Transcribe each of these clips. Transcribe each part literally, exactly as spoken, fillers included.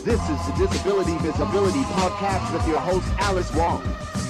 This is the Disability Visibility Podcast with your host, Alice Wong.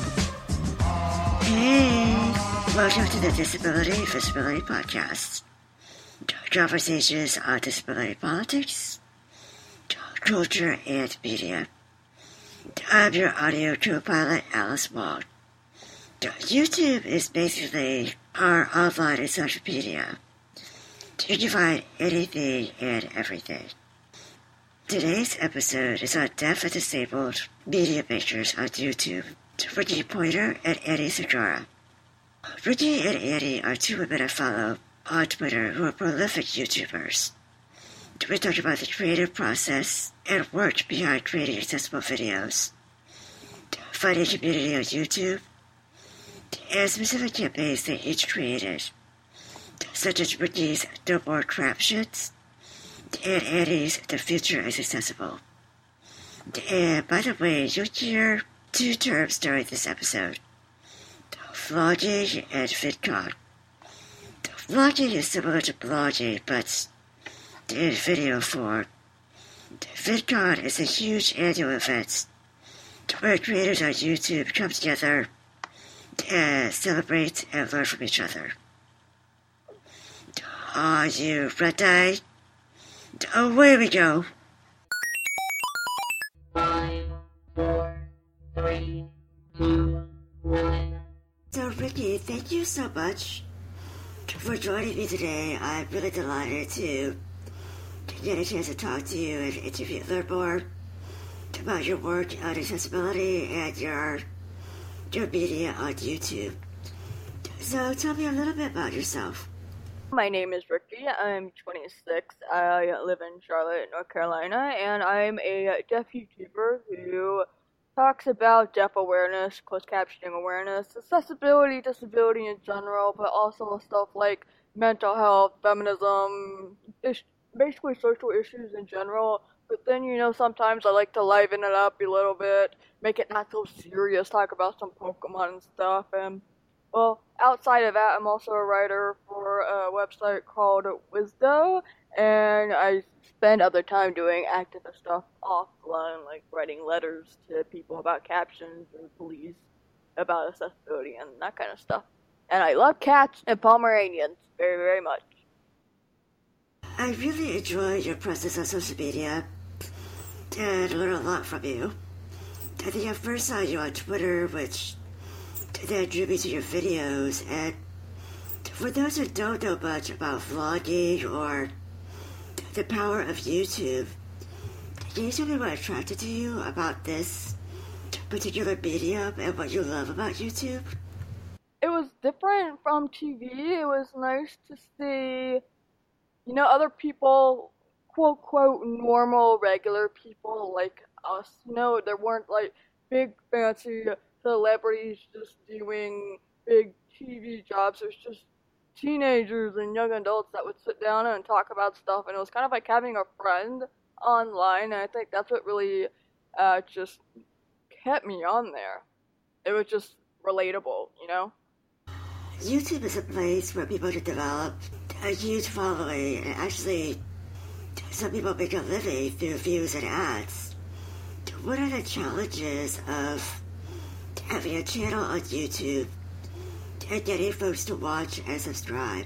Hey, welcome to the Disability Visibility Podcast. Conversations on disability politics, culture, and media. I'm your audio co-pilot, Alice Wong. YouTube is basically our online and social media. You can find anything and everything. Today's episode is on deaf and disabled media makers on YouTube. Ricky Pointer and Annie Segura. Ricky and Annie are two women I follow on Twitter who are prolific YouTubers. We talk about the creative process and work behind creating accessible videos, finding community on YouTube, and specific campaigns they each created, such as Ricky's No More Crap Shits and Annie's The Future is Accessible. And by the way, you'll hear two terms during this episode: vlogging and VidCon. Vlogging is similar to blogging, but in video form. VidCon is a huge annual event where creators on YouTube come together and celebrate and learn from each other. Are you ready? Away we go. Five, four, three, two, one. So, Ricky, thank you so much for joining me today. I'm really delighted to get a chance to talk to you and interview, learn more about your work on accessibility and your your media on YouTube. So, tell me a little bit about yourself. My name is Ricky. I'm twenty-six. I live in Charlotte, North Carolina, and I'm a deaf YouTuber who talks about deaf awareness, closed captioning awareness, accessibility, disability in general, but also stuff like mental health, feminism, ish, basically social issues in general. But then, you know, sometimes I like to liven it up a little bit, make it not so serious, talk about some Pokemon and stuff, and well, outside of that, I'm also a writer for a website called Wisdo, and I spend other time doing activist stuff offline, like writing letters to people about captions or police about accessibility and that kind of stuff. And I love cats and Pomeranians very, very much. I really enjoy your presence on social media and learn a lot from you. I think I first saw you on Twitter, which that drew me to your videos, and for those who don't know much about vlogging or the power of YouTube, can you tell me what attracted to you about this particular medium and what you love about YouTube? It was different from T V. It was nice to see, you know, other people, quote, quote, normal, regular people like us. You know, there weren't, like, big, fancy celebrities just doing big T V jobs. It was just teenagers and young adults that would sit down and talk about stuff, and it was kind of like having a friend online, and I think that's what really uh, just kept me on there. It was just relatable, you know? YouTube is a place where people can develop a huge following, and actually some people make a living through views and ads. What are the challenges of having a channel on YouTube and getting folks to watch and subscribe?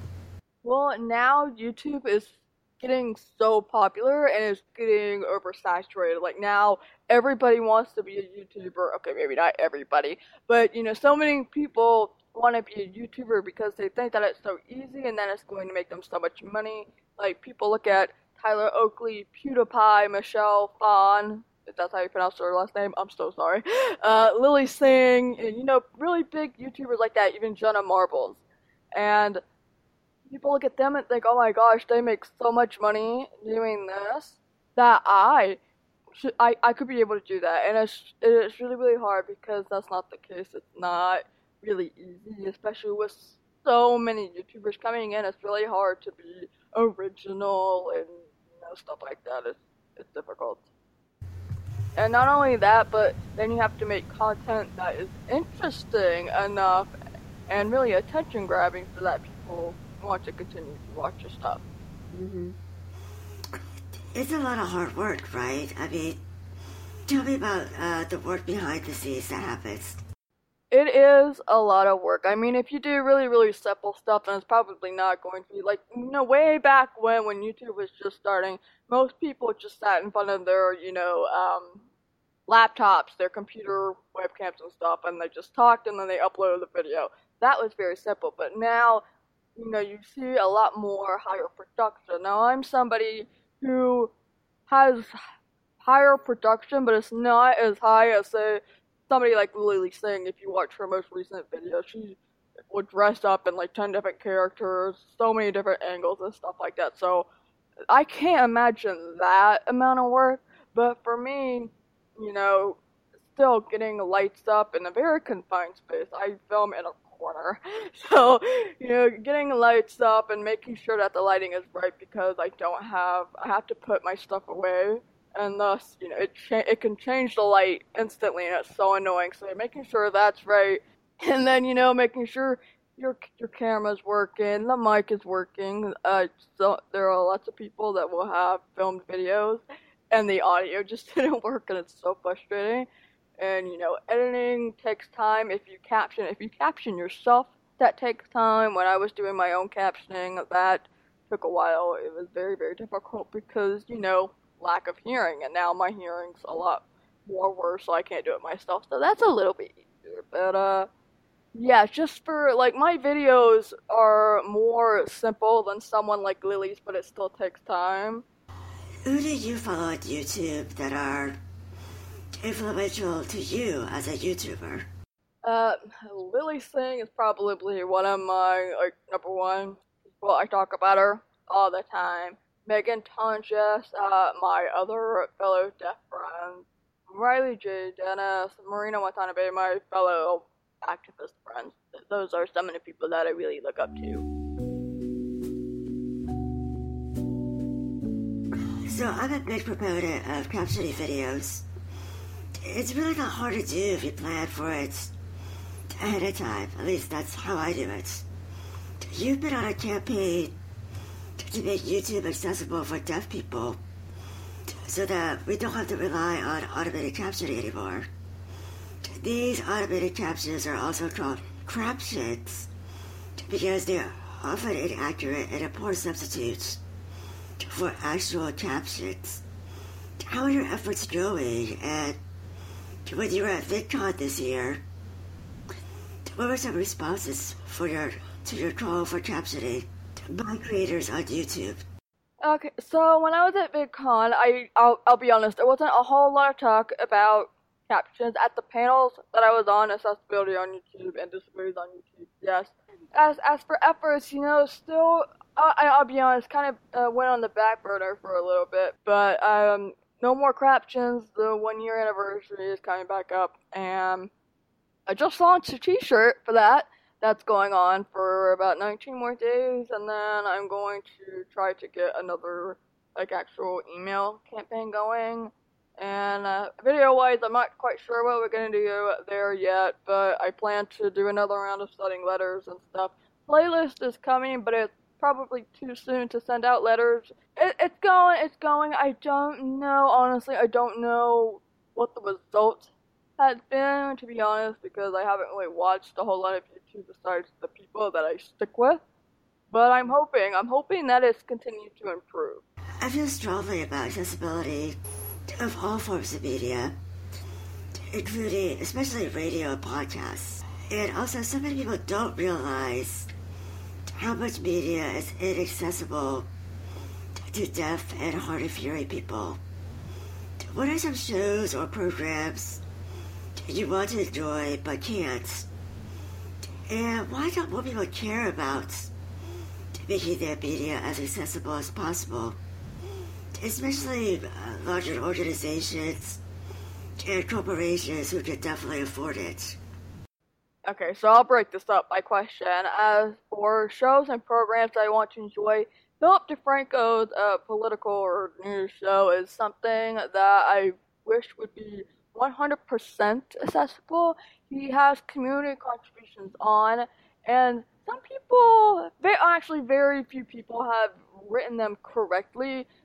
Well, now YouTube is getting so popular and it's getting oversaturated. Like, now everybody wants to be a YouTuber. Okay, maybe not everybody, but, you know, so many people want to be a YouTuber because they think that it's so easy and that it's going to make them so much money. Like, people look at Tyler Oakley, PewDiePie, Michelle Phan, if that's how you pronounce her last name, I'm so sorry, uh, Lily Singh, and, you know, really big YouTubers like that, even Jenna Marbles. And people look at them and think, oh my gosh, they make so much money doing this, that I should, I, I could be able to do that. And it's, it's really, really hard because that's not the case. It's not really easy, especially with so many YouTubers coming in. It's really hard to be original and, you know, stuff like that. It's, it's difficult. And not only that, but then you have to make content that is interesting enough and really attention-grabbing so that people want to continue to watch your stuff. Mm-hmm. it's a lot of hard work, right? I mean, tell me about uh, the work behind the scenes that happens. It is a lot of work. I mean, if you do really, really simple stuff, then it's probably not going to be like, you know, way back when, when YouTube was just starting, most people just sat in front of their, you know, um, laptops, their computer webcams and stuff, and they just talked and then they uploaded the video. That was very simple, but now, you know, you see a lot more higher production. Now, I'm somebody who has higher production, but it's not as high as, say, somebody like Lily Singh. If you watch her most recent video, she would dress up in like ten different characters, so many different angles and stuff like that. So I can't imagine that amount of work. But for me, you know, still getting lights up in a very confined space. I film in a corner. So, you know, getting lights up and making sure that the lighting is right, because I don't have, I have to put my stuff away. And thus, you know, it cha- it can change the light instantly, and it's so annoying. So making sure that's right, and then, you know, making sure your your camera's working, the mic is working. Uh, so there are lots of people that will have filmed videos, and the audio just didn't work, and it's so frustrating. And, you know, editing takes time. If you caption, if you caption yourself, that takes time. When I was doing my own captioning, that took a while. It was very, very difficult because, you know, lack of hearing, and now my hearing's a lot more worse, so I can't do it myself, so that's a little bit easier. But uh yeah, just for like, my videos are more simple than someone like Lily's, but it still takes time. Who do you follow on YouTube that are influential to you as a YouTuber? Uh Lily Singh is probably one of my, like, number one people. I talk about her all the time. Megan Tonjes, uh, my other fellow deaf friend, Riley J. Dennis, Marina Watanabe, my fellow activist friends. Those are some of the people that I really look up to. So I'm a big proponent of captioning videos. It's really not hard to do if you plan for it ahead of time. At least that's how I do it. You've been on a campaign to make YouTube accessible for deaf people so that we don't have to rely on automated captioning anymore. These automated captions are also called craptions because they're often inaccurate and a poor substitute for actual captions. How are your efforts going? And when you were at VidCon this year, what were some responses for your to your call for captioning by creators on YouTube? Okay, so when I was at VidCon, I, I'll, I'll be honest, there wasn't a whole lot of talk about captions at the panels that I was on, accessibility on YouTube and disabilities on YouTube, yes. As as for efforts, you know, still, I, I'll be honest, kind of uh, went on the back burner for a little bit, but um, no more craptions. The one year anniversary is coming back up, and I just launched a t-shirt for that. That's going on for about nineteen more days, and then I'm going to try to get another, like, actual email campaign going. And uh, video-wise, I'm not quite sure what we're going to do there yet, but I plan to do another round of sending letters and stuff. Playlist is coming, but it's probably too soon to send out letters. It, it's going, it's going. I don't know, honestly, I don't know what the results has been, to be honest, because I haven't really watched a whole lot of YouTube besides the people that I stick with. But I'm hoping, I'm hoping that it's continued to improve. I feel strongly about accessibility of all forms of media, including especially radio and podcasts. And also, so many people don't realize how much media is inaccessible to deaf and hard of hearing people. What are some shows or programs you want to enjoy but can't? And why don't more people care about making their media as accessible as possible? Especially uh, larger organizations and corporations who can definitely afford it. Okay, so I'll break this up by question. As for shows and programs I want to enjoy, Philip DeFranco's uh, political or news show is something that I wish would be one hundred percent accessible. He has community contributions on, and some people, they actually very few people have written them correctly,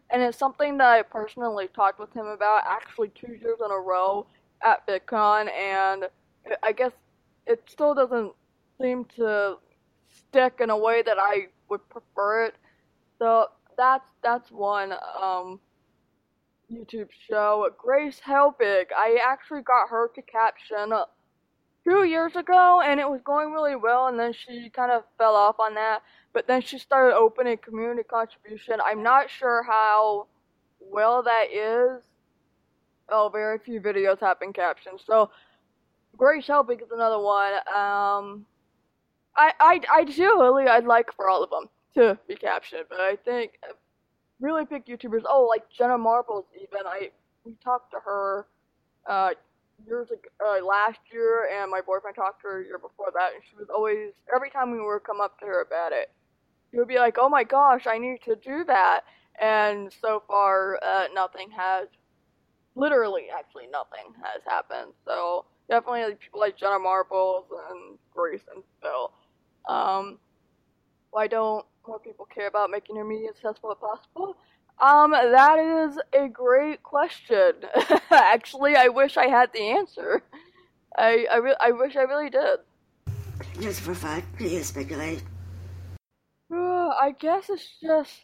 and it's something that I personally talked with him about actually two years in a row at VidCon, and I guess it still doesn't seem to stick in a way that I would prefer it. So that's that's one um, YouTube show. Grace Helbig, I actually got her to caption two years ago, and it was going really well, and then she kind of fell off on that. But then she started opening community contribution. I'm not sure how well that is. Oh, very few videos have been captioned. So Grace Helbig is another one. Um, I, I, ideally, I'd like for all of them to be captioned, but I think really big YouTubers, oh, like Jenna Marbles even, I, we talked to her, uh, years ago, uh, last year, and my boyfriend talked to her a year before that, and she was always, every time we would come up to her about it, she would be like, oh my gosh, I need to do that, and so far, uh, nothing has, literally, actually, nothing has happened, so, definitely like, people like Jenna Marbles and Grace and Phil. Um, why don't more people care about making their media accessible as possible? Um, that is a great question. Actually, I wish I had the answer. I, I, re- I wish I really did. Just for fun, do you speculate? Uh, I guess it's just,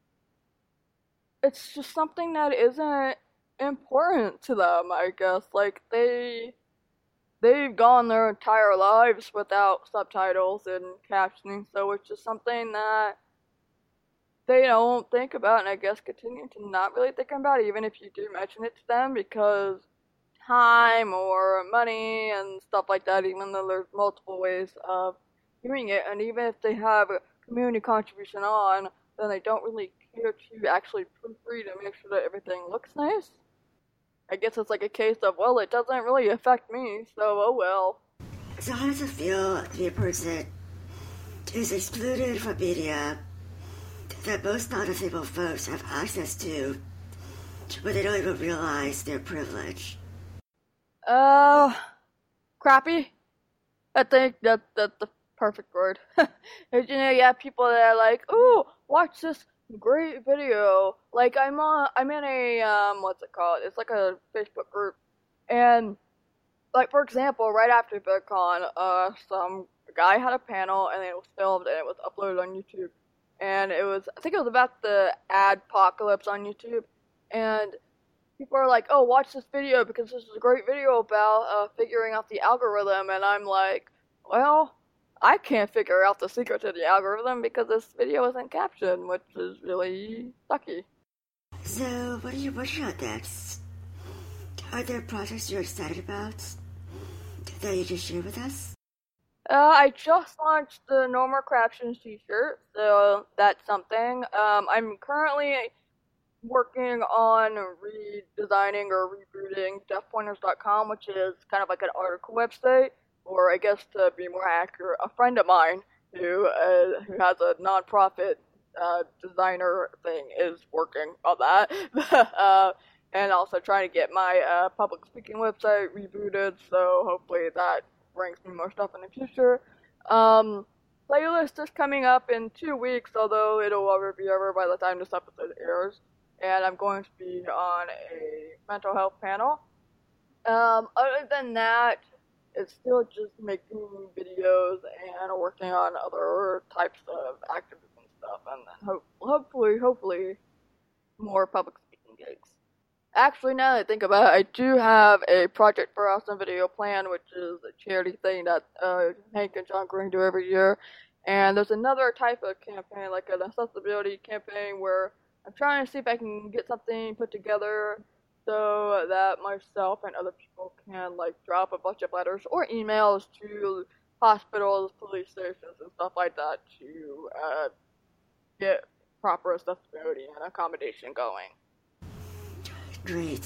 it's just something that isn't important to them, I guess. Like, they, they've gone their entire lives without subtitles and captioning, so it's just something that they don't think about, and I guess continue to not really think about it, even if you do mention it to them, because time or money and stuff like that, even though there's multiple ways of doing it, and even if they have a community contribution on, then they don't really care to actually proofread and make sure that everything looks nice. I guess it's like a case of, well, it doesn't really affect me, so oh well. So how does it feel to be a person who's excluded from media that most non-disabled folks have access to, but they don't even realize their privilege? Uh, crappy? I think that that's the perfect word. You know, you have people that are like, ooh, watch this great video. Like, I'm on, I'm in a, um, what's it called? It's like a Facebook group. And, like, for example, right after VidCon, uh, some guy had a panel, and it was filmed, and it was uploaded on YouTube. And it was, I think it was about the adpocalypse on YouTube. And people are like, oh, watch this video, because this is a great video about, uh, figuring out the algorithm. And I'm like, well, I can't figure out the secret to the algorithm because this video isn't captioned, which is really sucky. So, what are you working on next? Are there projects you're excited about that you can share with us? Uh, I just launched the No More Captions t-shirt, so that's something. Um, I'm currently working on redesigning or rebooting deaf pointers dot com, which is kind of like an article website, or I guess to be more accurate, a friend of mine who uh, who has a nonprofit uh, designer thing is working on that, uh, and also trying to get my uh, public speaking website rebooted, so hopefully that brings me more stuff in the future. Um, playlist is coming up in two weeks, although it'll already be over by the time this episode airs, and I'm going to be on a mental health panel. Um, other than that, it's still just making videos and working on other types of activism stuff, and then ho- hopefully, hopefully, more public speaking gigs. Actually, now that I think about it, I do have a Project for Awesome video plan, which is a charity thing that uh, Hank and John Green do every year. And there's another type of campaign, like an accessibility campaign, where I'm trying to see if I can get something put together so that myself and other people can, like, drop a bunch of letters or emails to hospitals, police stations, and stuff like that to uh, get proper accessibility and accommodation going. Great.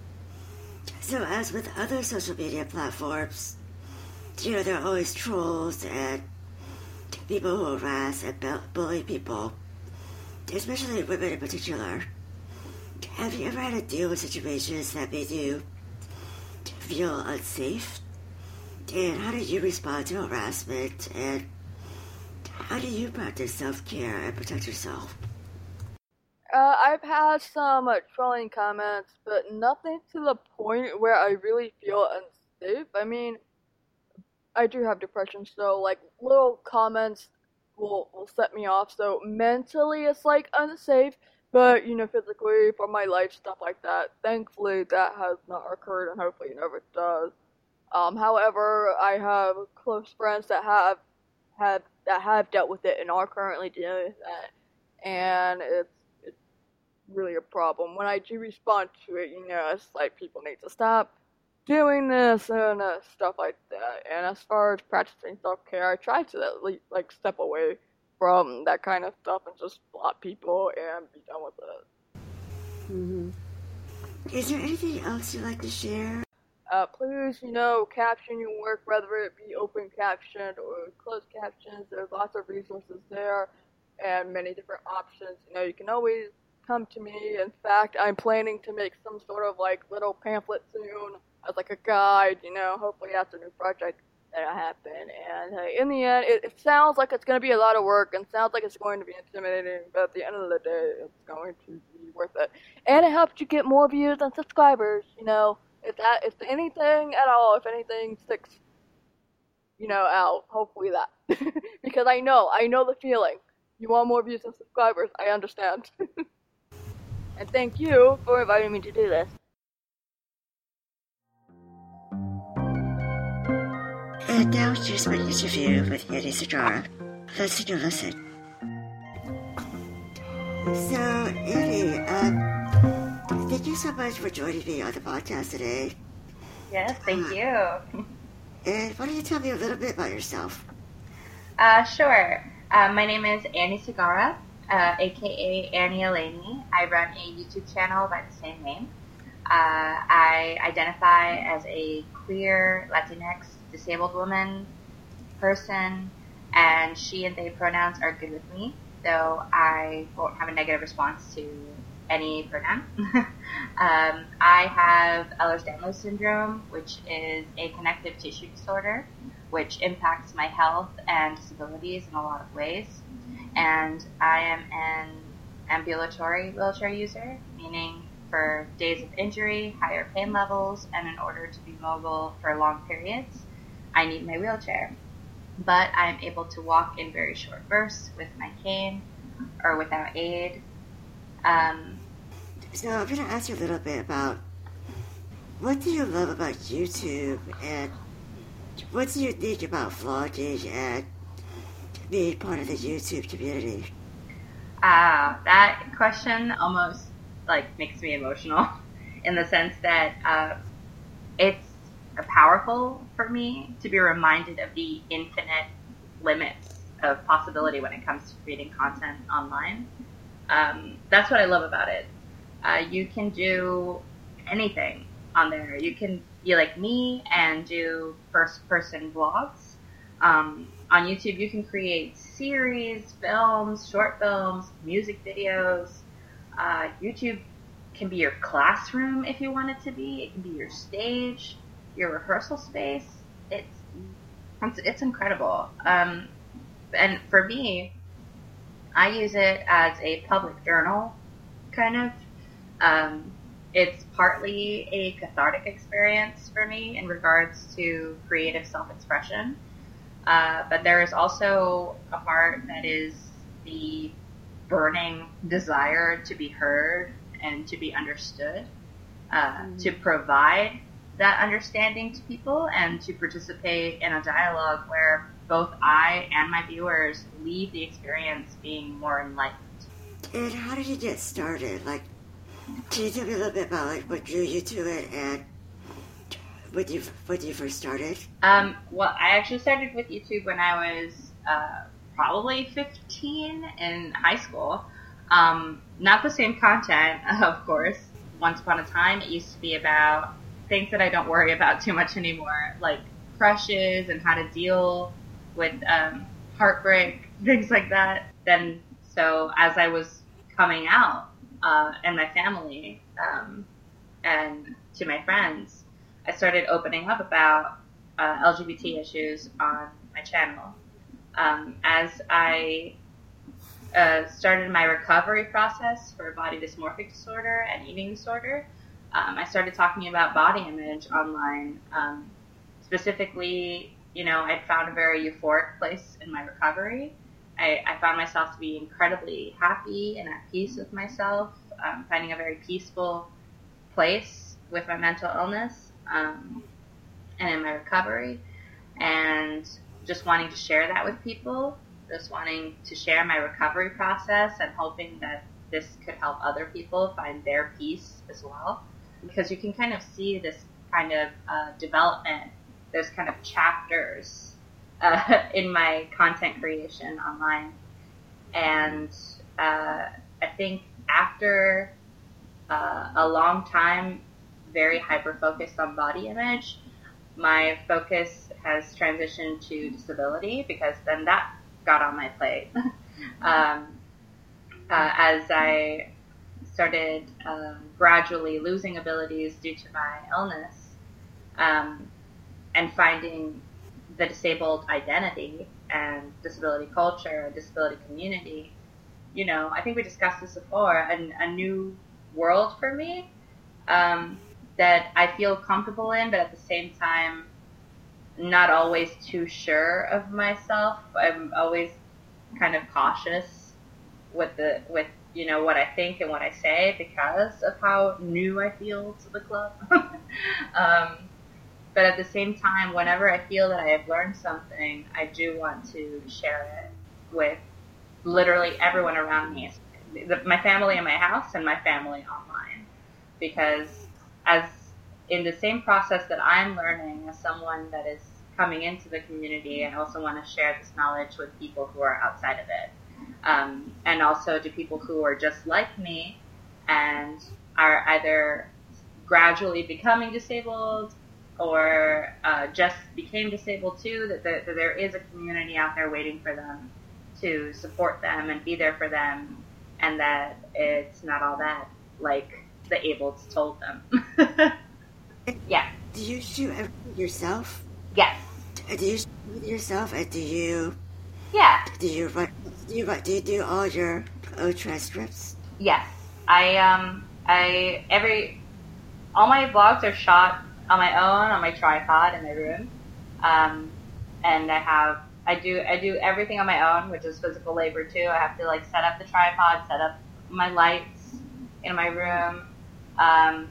So, as with other social media platforms, you know, there are always trolls and people who harass and bully people, especially women in particular. Have you ever had to deal with situations that made you feel unsafe? And how did you respond to harassment? And how do you practice self-care and protect yourself? Uh, I've had some uh, trolling comments, but nothing to the point where I really feel unsafe. I mean, I do have depression, so like little comments will will set me off. So mentally, it's like unsafe, but you know, physically for my life stuff like that. Thankfully, that has not occurred, and hopefully, it never does. Um, however, I have close friends that have have that have dealt with it and are currently dealing with that, and it's it's really a problem. When I do respond to it, you know, it's like people need to stop doing this and uh, stuff like that. And as far as practicing self-care, I try to at least like step away from that kind of stuff and just block people and be done with it. Mm-hmm. Is there anything else you'd like to share? Uh, please, you know, caption your work, whether it be open captioned or closed captions. There's lots of resources there and many different options. You know, you can always come to me. In fact, I'm planning to make some sort of like little pamphlet soon as like a guide, you know, hopefully that's a new project that'll happen. And uh, in the end, it, it sounds like it's going to be a lot of work and sounds like it's going to be intimidating, but at the end of the day, it's going to be worth it. And it helps you get more views and subscribers, you know. If that, if anything at all, if anything sticks, you know, out, hopefully that. Because I know, I know the feeling. You want more views and subscribers, I understand. And thank you for inviting me to do this. And now here's my interview with Annie Sagara. Let's take a listen. So, Annie, um, thank you so much for joining me on the podcast today. Yes, thank uh, you. And why don't you tell me a little bit about yourself? Uh, sure. Uh, my name is Annie Sagara, uh, aka Annie Elaney. I run a YouTube channel by the same name. Uh, I identify as a queer, Latinx, disabled woman, person, and she and they pronouns are good with me, though I won't have a negative response to any pronoun. um, I have Ehlers-Danlos syndrome, which is a connective tissue disorder, which impacts my health and disabilities in a lot of ways. And I am an ambulatory wheelchair user, meaning for days of injury, higher pain levels, and in order to be mobile for long periods, I need my wheelchair. But I'm able to walk in very short bursts with my cane or without aid. Um, so I'm going to ask you a little bit about what do you love about YouTube and what do you think about vlogging and being part of the YouTube community? Ah, uh, that question almost like makes me emotional in the sense that uh, it's powerful for me to be reminded of the infinite limits of possibility when it comes to creating content online. Um, that's what I love about it. Uh, you can do anything on there. You can be like me and do first-person vlogs. Um, on YouTube, you can create series, films, short films, music videos. Uh, YouTube can be your classroom if you want it to be. It can be your stage, your rehearsal space. It's it's, it's incredible. Um, and for me, I use it as a public journal, kind of. Um, it's partly a cathartic experience for me in regards to creative self-expression. Uh, but there is also a part that is the burning desire to be heard and to be understood, uh, mm-hmm. to provide that understanding to people and to participate in a dialogue where both I and my viewers leave the experience being more enlightened. And how did you get started? Like, can you tell me a little bit about like what drew you to it and when you when you first started? Um, well, I actually started with YouTube when I was uh, probably fifteen in high school. Um, not the same content, of course. Once upon a time, it used to be about things that I don't worry about too much anymore, like crushes and how to deal with um, heartbreak, things like that. Then, so as I was coming out uh, and my family um, and to my friends, I started opening up about uh, L G B T issues on my channel. Um, as I uh, started my recovery process for body dysmorphic disorder and eating disorder, um, I started talking about body image online. Um, specifically, you know, I'd found a very euphoric place in my recovery. I, I found myself to be incredibly happy and at peace with myself, um, finding a very peaceful place with my mental illness um, and in my recovery, and just wanting to share that with people, just wanting to share my recovery process and hoping that this could help other people find their peace as well. Because you can kind of see this kind of uh, development, there's kind of chapters uh, in my content creation online. And uh, I think after uh, a long time very hyper-focused on body image, my focus has transitioned to disability, because then that got on my plate. um, uh, as I started um, gradually losing abilities due to my illness, um, and finding the disabled identity and disability culture, disability community, you know, I think we discussed this before, a, a new world for me um, that I feel comfortable in, but at the same time, not always too sure of myself. I'm always kind of cautious with the, with, you know, what I think and what I say because of how new I feel to the club. um, but at the same time, whenever I feel that I have learned something, I do want to share it with literally everyone around me, my family in my house and my family online, because as in the same process that I'm learning as someone that is coming into the community, I also want to share this knowledge with people who are outside of it. Um, and also to people who are just like me and are either gradually becoming disabled or uh, just became disabled too, that, the, that there is a community out there waiting for them to support them and be there for them, and that it's not all that like the ableds told them. Yeah. Do you shoot everything yourself? Yes. Do you shoot with yourself, and do you? Yeah. Do you write? Do you write? Do you do all your own transcripts? Yes. I um I every all my vlogs are shot on my own on my tripod in my room, um, and I have I do I do everything on my own, which is physical labor too. I have to like set up the tripod, set up my lights in my room. Um,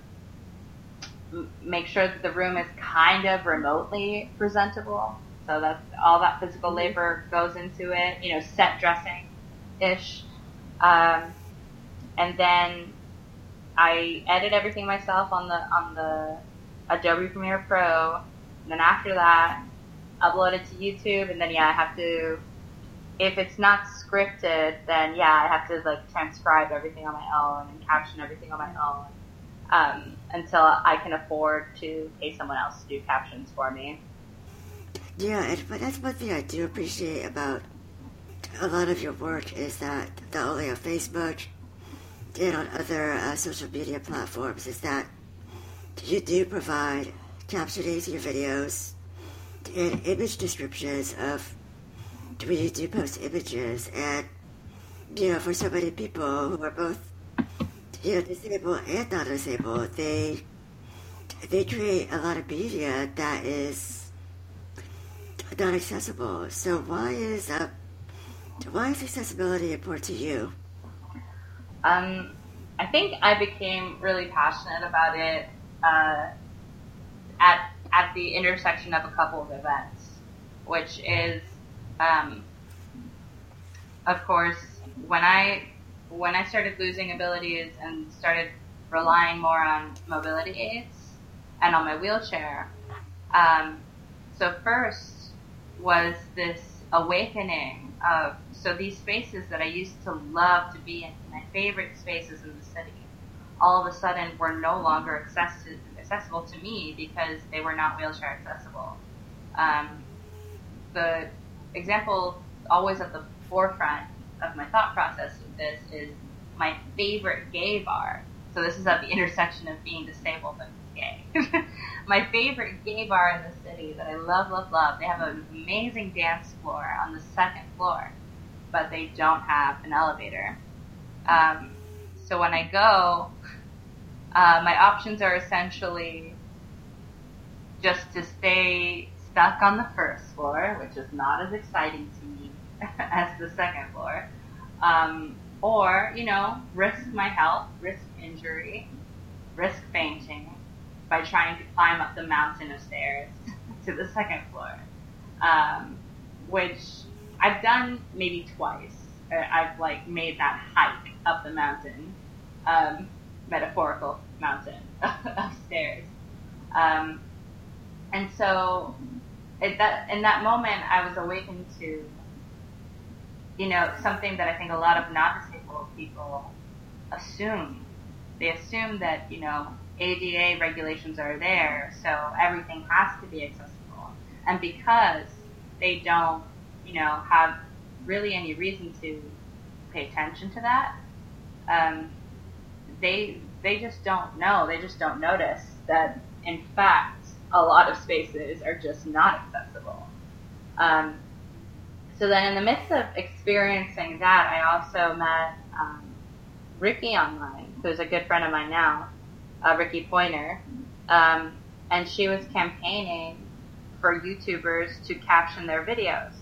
make sure that the room is kind of remotely presentable. So that's all that physical labor goes into it, you know, set dressing ish. Um, and then I edit everything myself on the, on the Adobe Premiere Pro. And then after that, upload it to YouTube. And then, yeah, I have to, if it's not scripted, then yeah, I have to like transcribe everything on my own and caption everything on my own. Um, until I can afford to pay someone else to do captions for me. Yeah, and, but that's one thing I do appreciate about a lot of your work is that not only on Facebook and on other uh, social media platforms is that you do provide captioning to your videos and image descriptions of when you do post images, and you know, for so many people who are both, you know, disabled and not disabled, they they create a lot of media that is not accessible. So why is uh, why is accessibility important to you? Um, I think I became really passionate about it uh, at at the intersection of a couple of events, which is, um, of course, when I when I started losing abilities and started relying more on mobility aids and on my wheelchair. Um, so first was this awakening of, so these spaces that I used to love to be in, my favorite spaces in the city, all of a sudden were no longer access- accessible to me because they were not wheelchair accessible. Um, the example always at the forefront of my thought process with this is my favorite gay bar. So this is at the intersection of being disabled and gay. My favorite gay bar in the city that I love, love, love. They have an amazing dance floor on the second floor. but they don't have an elevator. Um, so when I go, uh, my options are essentially just to stay stuck on the first floor, which is not as exciting to me as the second floor, um, or, you know, risk my health, risk injury, risk fainting by trying to climb up the mountain of stairs to the second floor, um, which I've done maybe twice. I've, like, made that hike up the mountain, um, metaphorical mountain of stairs. Um, and so at that, in that moment, I was awakened to, you know, something that I think a lot of non-disabled people assume. They assume that, you know, A D A regulations are there, so everything has to be accessible. And because they don't, you know, have really any reason to pay attention to that, um, they they just don't know. They just don't notice that, in fact, a lot of spaces are just not accessible. Um, so then in the midst of experiencing that, I also met um, Ricky online, who's a good friend of mine now, uh, Ricky Pointer, um, and she was campaigning for YouTubers to caption their videos.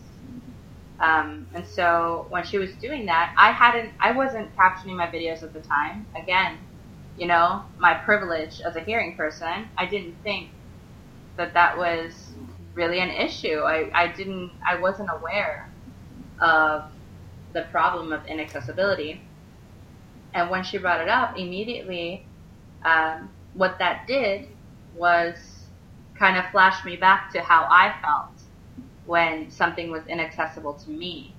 Um, and so when she was doing that, I hadn't, I wasn't captioning my videos at the time. Again, you know, my privilege as a hearing person, I didn't think that that was really an issue. I, I didn't, I wasn't aware of the problem of inaccessibility. And when she brought it up, immediately, um, what that did was kind of flash me back to how I felt when something was inaccessible to me.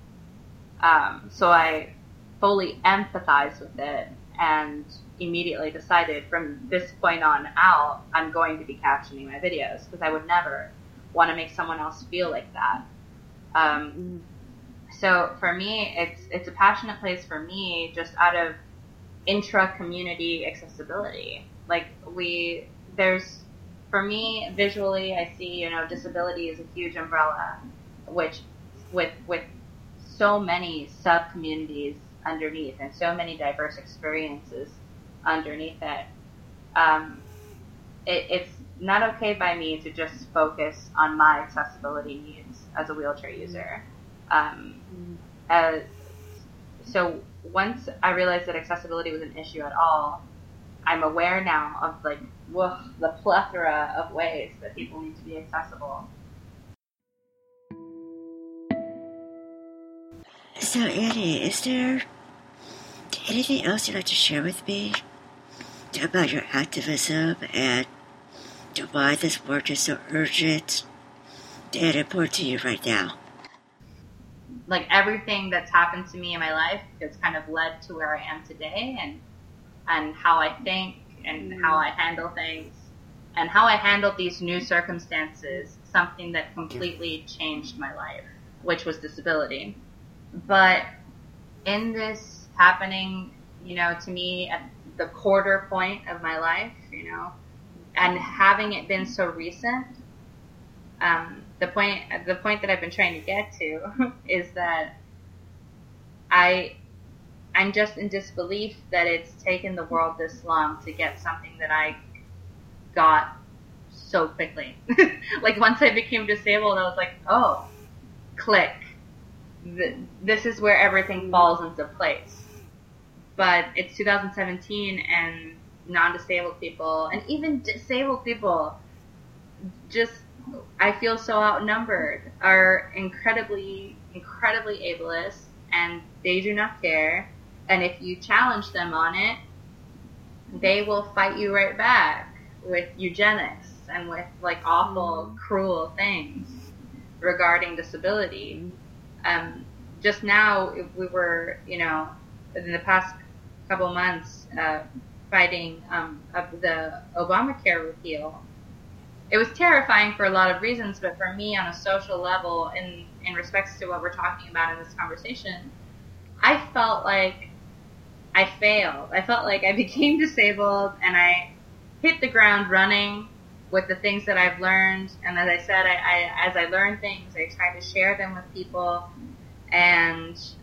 Um, so I fully empathized with it and immediately decided from this point on out, I'm going to be captioning my videos, because I would never want to make someone else feel like that. Um, so for me, it's it's a passionate place for me, just out of intra-community accessibility. Like we, there's, for me, visually, I see, you know, disability is a huge umbrella, which with with so many sub-communities underneath and so many diverse experiences underneath it. Um, it. It's not okay by me to just focus on my accessibility needs as a wheelchair user. Um, as, so once I realized that accessibility was an issue at all, I'm aware now of, like, woof, the plethora of ways that people need to be accessible. So, Annie, is there anything else you'd like to share with me about your activism and why this work is so urgent and important to you right now? Like, everything that's happened to me in my life has kind of led to where I am today, and and how I think and how I handle things and how I handled these new circumstances, something that completely changed my life, which was disability. But in this happening, you know, to me at the quarter point of my life, you know, and having it been so recent, um, the point, the point that I've been trying to get to is that I, I'm just in disbelief that it's taken the world this long to get something that I got so quickly. Like, once I became disabled, I was like, oh, click. This is where everything falls into place. But it's two thousand seventeen, and non-disabled people, and even disabled people, just, I feel so outnumbered, are incredibly, incredibly ableist, and they do not care. And if you challenge them on it, they will fight you right back with eugenics and with, like, awful, cruel things regarding disability. Um, just now, we were, you know, in the past couple months, uh, fighting um, of the Obamacare repeal. It was terrifying for a lot of reasons, but for me, on a social level, in, in respects to what we're talking about in this conversation, I felt like I failed. I felt like I became disabled, and I hit the ground running with the things that I've learned. And as I said, I, I as I learn things, I try to share them with people. And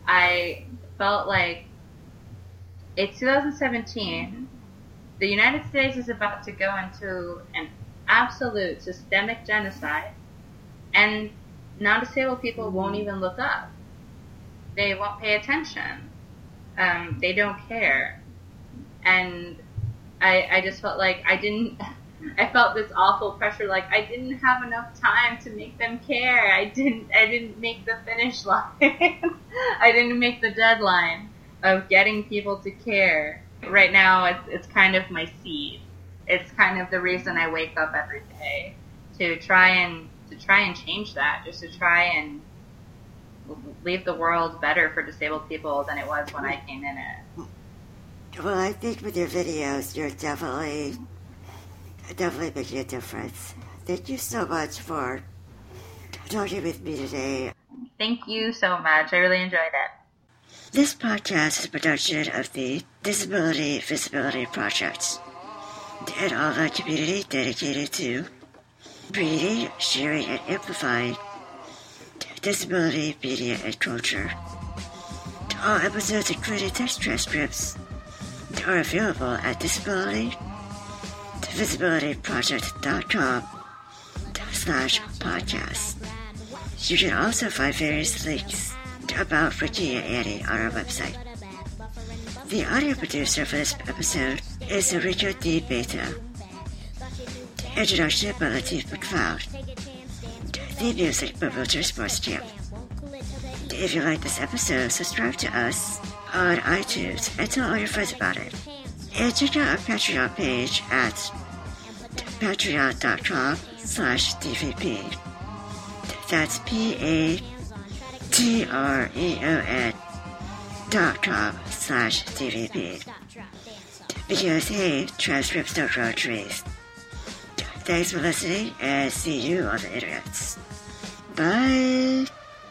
I felt like it's two thousand seventeen. The United States is about to go into an absolute systemic genocide, and non-disabled people won't even look up. They won't pay attention. Um, they don't care. And I, I just felt like I didn't, I felt this awful pressure, like I didn't have enough time to make them care. I didn't, I didn't make the finish line. I didn't make the deadline of getting people to care. Right now, it's, it's kind of my seed. It's kind of the reason I wake up every day, to try and, to try and change that, just to try and leave the world better for disabled people than it was when I came in it. Well, I think with your videos, you're definitely, definitely making a difference. Thank you so much for talking with me today. Thank you so much. I really enjoyed it. This podcast is a production of the Disability Visibility Project, an online community dedicated to creating, sharing, and amplifying disability media and culture. All episodes, including text transcripts, are available at disability visibility project dot com slash podcast. You can also find various links about Ricky and Annie on our website. The audio producer for this episode is Enrico D. Beta. Introduction by Latif McLeod. The music by Wilter Sports Camp. If you like this episode, subscribe to us on iTunes and tell all your friends about it. And check out our Patreon page at patreon.com slash DVP. That's P-A-T-R-E-O-N dot com slash DVP. Because, hey, transcripts don't grow trees. Thanks for listening, and see you on the internet. Bye!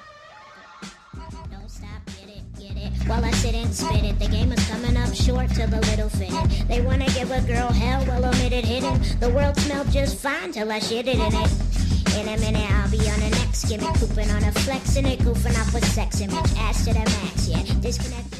While I sit and spit it, the game is coming up short to the little fitted. They wanna give a girl hell, well omitted hidden. The world smelled just fine till I shit it in it. In a minute I'll be on the next gimmick, pooping on a flex in it, goofing off with sex image, ass to the max, yeah. Disconnect.